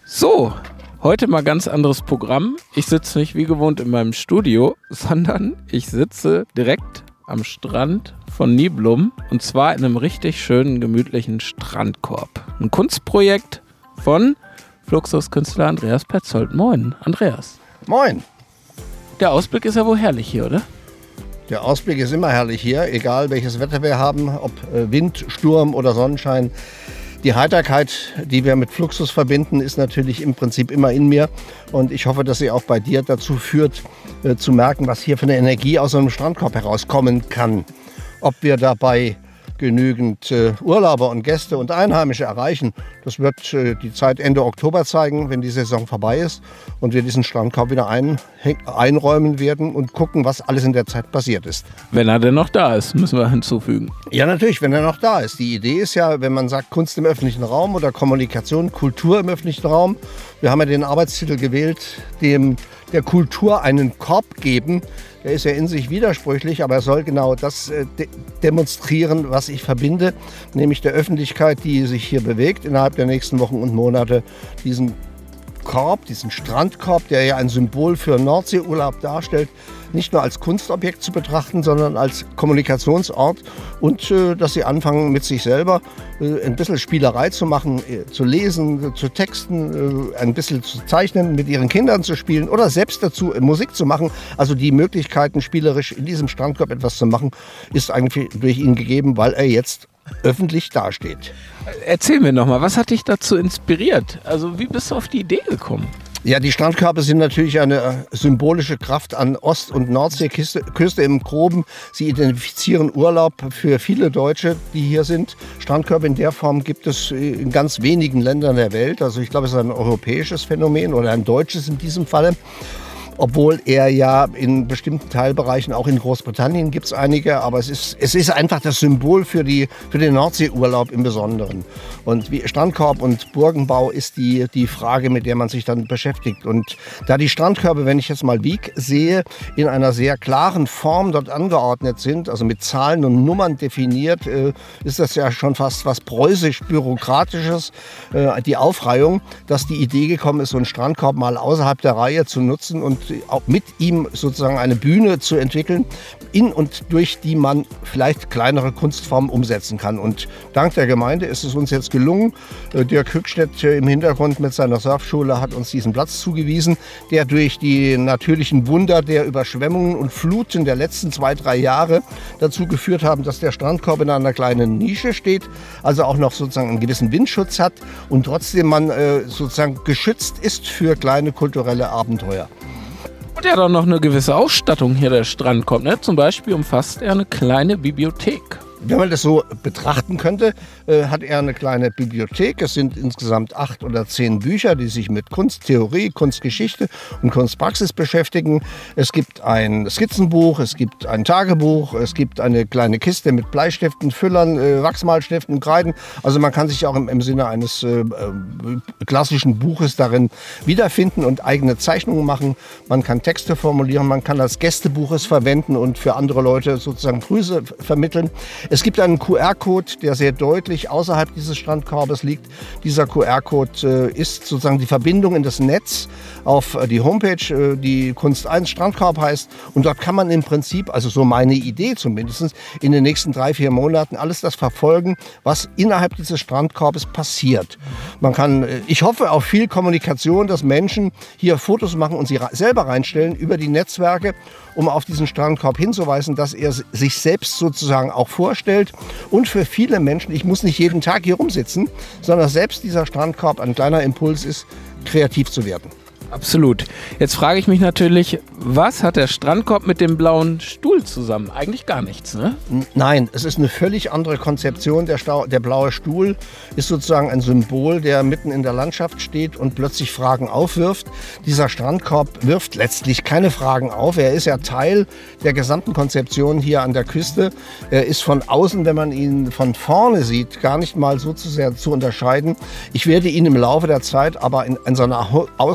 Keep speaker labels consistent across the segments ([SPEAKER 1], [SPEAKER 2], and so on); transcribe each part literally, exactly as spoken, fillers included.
[SPEAKER 1] So, heute mal ganz anderes Programm. Ich sitze nicht wie gewohnt in meinem Studio, sondern ich sitze direkt am Strand von Niblum und zwar in einem richtig schönen, gemütlichen Strandkorb. Ein Kunstprojekt von Fluxuskünstler Andreas Petzold. Moin, Andreas.
[SPEAKER 2] Moin.
[SPEAKER 1] Der Ausblick ist ja wohl herrlich hier, oder?
[SPEAKER 2] Der Ausblick ist immer herrlich hier, egal welches Wetter wir haben, ob Wind, Sturm oder Sonnenschein. Die Heiterkeit, die wir mit Fluxus verbinden, ist natürlich im Prinzip immer in mir. Und ich hoffe, dass sie auch bei dir dazu führt, äh, zu merken, was hier für eine Energie aus so einem Strandkorb herauskommen kann. Ob wir dabei genügend äh, Urlauber und Gäste und Einheimische erreichen, das wird äh, die Zeit Ende Oktober zeigen, wenn die Saison vorbei ist und wir diesen Strandkorb wieder ein, einräumen werden und gucken, was alles in der Zeit passiert ist.
[SPEAKER 1] Wenn er denn noch da ist, müssen wir hinzufügen.
[SPEAKER 2] Ja, natürlich, wenn er noch da ist. Die Idee ist ja, wenn man sagt Kunst im öffentlichen Raum oder Kommunikation, Kultur im öffentlichen Raum. Wir haben ja den Arbeitstitel gewählt, dem der Kultur einen Korb geben. Der ist ja in sich widersprüchlich, aber er soll genau das äh, de- demonstrieren, was ich verbinde, nämlich der Öffentlichkeit, die sich hier bewegt innerhalb der nächsten Wochen und Monate, diesen Korb, diesen Strandkorb, der ja ein Symbol für Nordseeurlaub darstellt, nicht nur als Kunstobjekt zu betrachten, sondern als Kommunikationsort und äh, dass sie anfangen mit sich selber äh, ein bisschen Spielerei zu machen, äh, zu lesen, zu texten, äh, ein bisschen zu zeichnen, mit ihren Kindern zu spielen oder selbst dazu äh, Musik zu machen. Also die Möglichkeiten, spielerisch in diesem Strandkorb etwas zu machen, ist eigentlich durch ihn gegeben, weil er jetzt öffentlich dasteht.
[SPEAKER 1] Erzähl mir nochmal, was hat dich dazu inspiriert? Also wie bist du auf die Idee gekommen?
[SPEAKER 2] Ja, die Strandkörbe sind natürlich eine symbolische Kraft an Ost- und Nordseeküste im Groben. Sie identifizieren Urlaub für viele Deutsche, die hier sind. Strandkörbe in der Form gibt es in ganz wenigen Ländern der Welt. Also ich glaube, es ist ein europäisches Phänomen oder ein deutsches in diesem Falle. Obwohl er ja in bestimmten Teilbereichen, auch in Großbritannien gibt es einige, aber es ist, es ist einfach das Symbol für, die, für den Nordseeurlaub im Besonderen. Und wie Strandkorb und Burgenbau ist die, die Frage, mit der man sich dann beschäftigt. Und da die Strandkörbe, wenn ich jetzt mal Wieg sehe, in einer sehr klaren Form dort angeordnet sind, also mit Zahlen und Nummern definiert, äh, ist das ja schon fast was preußisch-bürokratisches, äh, die Aufreihung, dass die Idee gekommen ist, so einen Strandkorb mal außerhalb der Reihe zu nutzen und auch mit ihm sozusagen eine Bühne zu entwickeln, in und durch die man vielleicht kleinere Kunstformen umsetzen kann. Und dank der Gemeinde ist es uns jetzt gelungen. Dirk Hückstedt im Hintergrund mit seiner Surfschule hat uns diesen Platz zugewiesen, der durch die natürlichen Wunder der Überschwemmungen und Fluten der letzten zwei, drei Jahre dazu geführt haben, dass der Strandkorb in einer kleinen Nische steht, also auch noch sozusagen einen gewissen Windschutz hat und trotzdem man äh, sozusagen geschützt ist für kleine kulturelle Abenteuer.
[SPEAKER 1] Und er hat auch noch eine gewisse Ausstattung hier, der Strandkorb, ne? Zum Beispiel umfasst er eine kleine Bibliothek.
[SPEAKER 2] Wenn man das so betrachten könnte, äh, hat er eine kleine Bibliothek. Es sind insgesamt acht oder zehn Bücher, die sich mit Kunsttheorie, Kunstgeschichte und Kunstpraxis beschäftigen. Es gibt ein Skizzenbuch, es gibt ein Tagebuch, es gibt eine kleine Kiste mit Bleistiften, Füllern, äh, Wachsmalstiften, Kreiden. Also man kann sich auch im, im Sinne eines äh, klassischen Buches darin wiederfinden und eigene Zeichnungen machen. Man kann Texte formulieren, man kann als Gästebuch es verwenden und für andere Leute sozusagen Grüße vermitteln. Es gibt einen Q R-Code, der sehr deutlich außerhalb dieses Strandkorbes liegt. Dieser Q R-Code äh, ist sozusagen die Verbindung in das Netz auf äh, die Homepage, äh, die Kunst eins Strandkorb heißt. Und dort kann man im Prinzip, also so meine Idee zumindest, in den nächsten drei, vier Monaten alles das verfolgen, was innerhalb dieses Strandkorbes passiert. Man kann, äh, ich hoffe auf viel Kommunikation, dass Menschen hier Fotos machen und sie ra- selber reinstellen über die Netzwerke, um auf diesen Strandkorb hinzuweisen, dass er sich selbst sozusagen auch vorstellt. Und für viele Menschen, ich muss nicht jeden Tag hier rumsitzen, sondern selbst dieser Strandkorb ein kleiner Impuls ist, kreativ zu werden.
[SPEAKER 1] Absolut. Jetzt frage ich mich natürlich, was hat der Strandkorb mit dem blauen Stuhl zusammen? Eigentlich gar nichts, ne?
[SPEAKER 2] Nein, es ist eine völlig andere Konzeption. Der, Stau, der blaue Stuhl ist sozusagen ein Symbol, der mitten in der Landschaft steht und plötzlich Fragen aufwirft. Dieser Strandkorb wirft letztlich keine Fragen auf. Er ist ja Teil der gesamten Konzeption hier an der Küste. Er ist von außen, wenn man ihn von vorne sieht, gar nicht mal so zu sehr zu unterscheiden. Ich werde ihn im Laufe der Zeit aber in, in seiner Außenhülle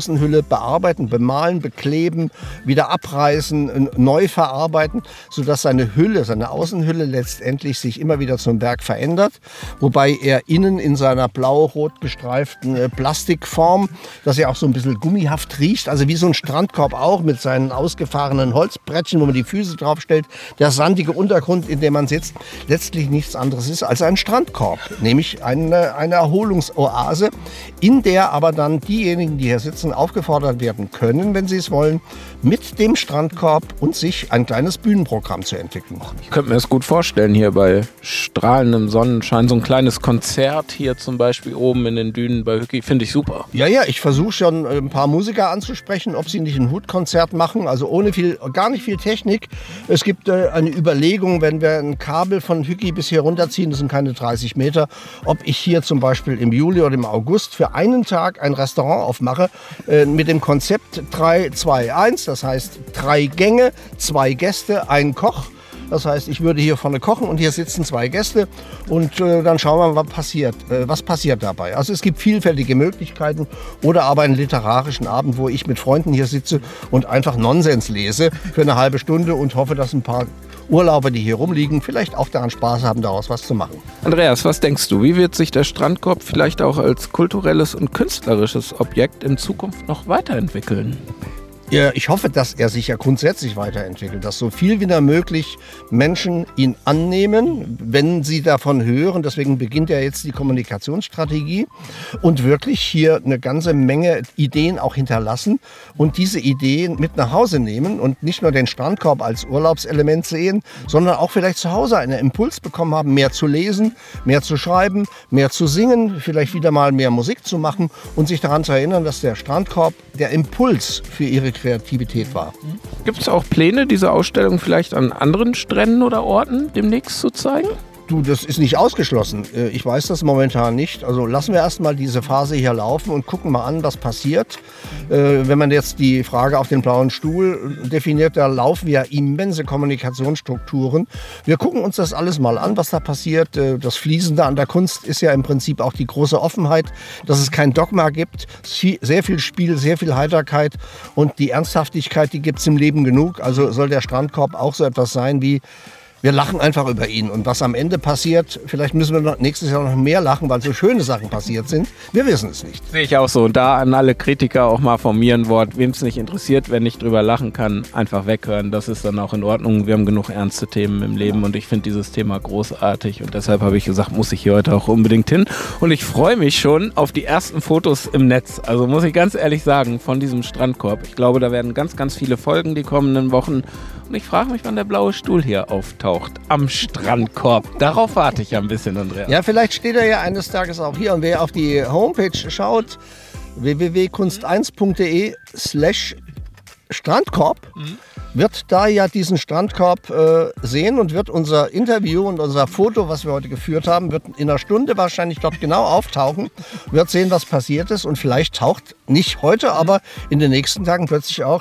[SPEAKER 2] bearbeiten, bemalen, bekleben, wieder abreißen, neu verarbeiten, sodass seine Hülle, seine Außenhülle letztendlich sich immer wieder zum Werk verändert, wobei er innen in seiner blau-rot gestreiften äh, Plastikform, dass er auch so ein bisschen gummihaft riecht, also wie so ein Strandkorb auch mit seinen ausgefahrenen Holzbrettchen, wo man die Füße draufstellt, der sandige Untergrund, in dem man sitzt, letztlich nichts anderes ist als ein Strandkorb, nämlich eine, eine Erholungsoase, in der aber dann diejenigen, die hier sitzen, aufgefordert werden können, wenn sie es wollen, mit dem Strandkorb und sich ein kleines Bühnenprogramm zu entwickeln.
[SPEAKER 1] Ich könnte mir das gut vorstellen, hier bei strahlendem Sonnenschein, so ein kleines Konzert hier zum Beispiel oben in den Dünen bei Hücki, finde ich super.
[SPEAKER 2] Ja, ja, ich versuche schon ein paar Musiker anzusprechen, ob sie nicht ein Hutkonzert machen, also ohne viel, gar nicht viel Technik. Es gibt äh, eine Überlegung, wenn wir ein Kabel von Hücki bis hier runterziehen, das sind keine dreißig Meter, ob ich hier zum Beispiel im Juli oder im August für einen Tag ein Restaurant aufmache äh, mit dem Konzept drei zwei eins, das heißt drei Gänge, zwei Gäste, ein Koch. Das heißt, ich würde hier vorne kochen und hier sitzen zwei Gäste und äh, dann schauen wir mal, was passiert, äh, was passiert dabei. Also es gibt vielfältige Möglichkeiten oder aber einen literarischen Abend, wo ich mit Freunden hier sitze und einfach Nonsens lese für eine halbe Stunde und hoffe, dass ein paar Urlauber, die hier rumliegen, vielleicht auch daran Spaß haben, daraus was zu machen.
[SPEAKER 1] Andreas, was denkst du, wie wird sich der Strandkorb vielleicht auch als kulturelles und künstlerisches Objekt in Zukunft noch weiterentwickeln?
[SPEAKER 2] Ja, ich hoffe, dass er sich ja grundsätzlich weiterentwickelt, dass so viel wie möglich Menschen ihn annehmen, wenn sie davon hören. Deswegen beginnt ja jetzt die Kommunikationsstrategie und wirklich hier eine ganze Menge Ideen auch hinterlassen und diese Ideen mit nach Hause nehmen und nicht nur den Strandkorb als Urlaubselement sehen, sondern auch vielleicht zu Hause einen Impuls bekommen haben, mehr zu lesen, mehr zu schreiben, mehr zu singen, vielleicht wieder mal mehr Musik zu machen und sich daran zu erinnern, dass der Strandkorb der Impuls für ihre Kreativität war.
[SPEAKER 1] Gibt es auch Pläne, diese Ausstellung vielleicht an anderen Stränden oder Orten demnächst zu zeigen?
[SPEAKER 2] Du, das ist nicht ausgeschlossen. Ich weiß das momentan nicht. Also lassen wir erstmal diese Phase hier laufen und gucken mal an, was passiert. Wenn man jetzt die Frage auf den blauen Stuhl definiert, da laufen ja immense Kommunikationsstrukturen. Wir gucken uns das alles mal an, was da passiert. Das Fließende an der Kunst ist ja im Prinzip auch die große Offenheit, dass es kein Dogma gibt. Sehr viel Spiel, sehr viel Heiterkeit und die Ernsthaftigkeit, die gibt es im Leben genug. Also soll der Strandkorb auch so etwas sein wie: wir lachen einfach über ihn. Und was am Ende passiert, vielleicht müssen wir noch nächstes Jahr noch mehr lachen, weil so schöne Sachen passiert sind. Wir wissen es nicht.
[SPEAKER 1] Sehe ich auch so. Und da an alle Kritiker auch mal von mir ein Wort. Wem es nicht interessiert, wer nicht drüber lachen kann, einfach weghören. Das ist dann auch in Ordnung. Wir haben genug ernste Themen im Leben und ich finde dieses Thema großartig. Und deshalb habe ich gesagt, muss ich hier heute auch unbedingt hin. Und ich freue mich schon auf die ersten Fotos im Netz. Also muss ich ganz ehrlich sagen, von diesem Strandkorb. Ich glaube, da werden ganz, ganz viele Folgen die kommenden Wochen. Und ich frage mich, wann der blaue Stuhl hier auftaucht. Am Strandkorb. Darauf warte ich ja ein bisschen, Andreas.
[SPEAKER 2] Ja, vielleicht steht er ja eines Tages auch hier. Und wer auf die Homepage schaut, w w w punkt kunst eins punkt d e slash Strandkorb, mhm. wird da ja diesen Strandkorb äh, sehen und wird unser Interview und unser Foto, was wir heute geführt haben, wird in einer Stunde wahrscheinlich dort genau auftauchen, wird sehen, was passiert ist und vielleicht taucht nicht heute, aber in den nächsten Tagen plötzlich auch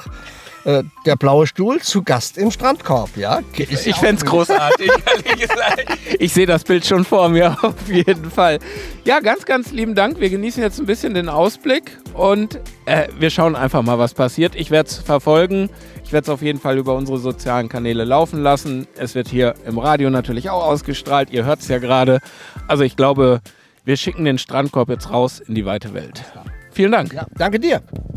[SPEAKER 2] der blaue Stuhl zu Gast im Strandkorb. Ja?
[SPEAKER 1] Ist ich fände es großartig. Ich sehe das Bild schon vor mir, auf jeden Fall. Ja, ganz, ganz lieben Dank. Wir genießen jetzt ein bisschen den Ausblick und äh, wir schauen einfach mal, was passiert. Ich werde es verfolgen. Ich werde es auf jeden Fall über unsere sozialen Kanäle laufen lassen. Es wird hier im Radio natürlich auch ausgestrahlt. Ihr hört es ja gerade. Also ich glaube, wir schicken den Strandkorb jetzt raus in die weite Welt. Vielen Dank.
[SPEAKER 2] Ja, danke dir.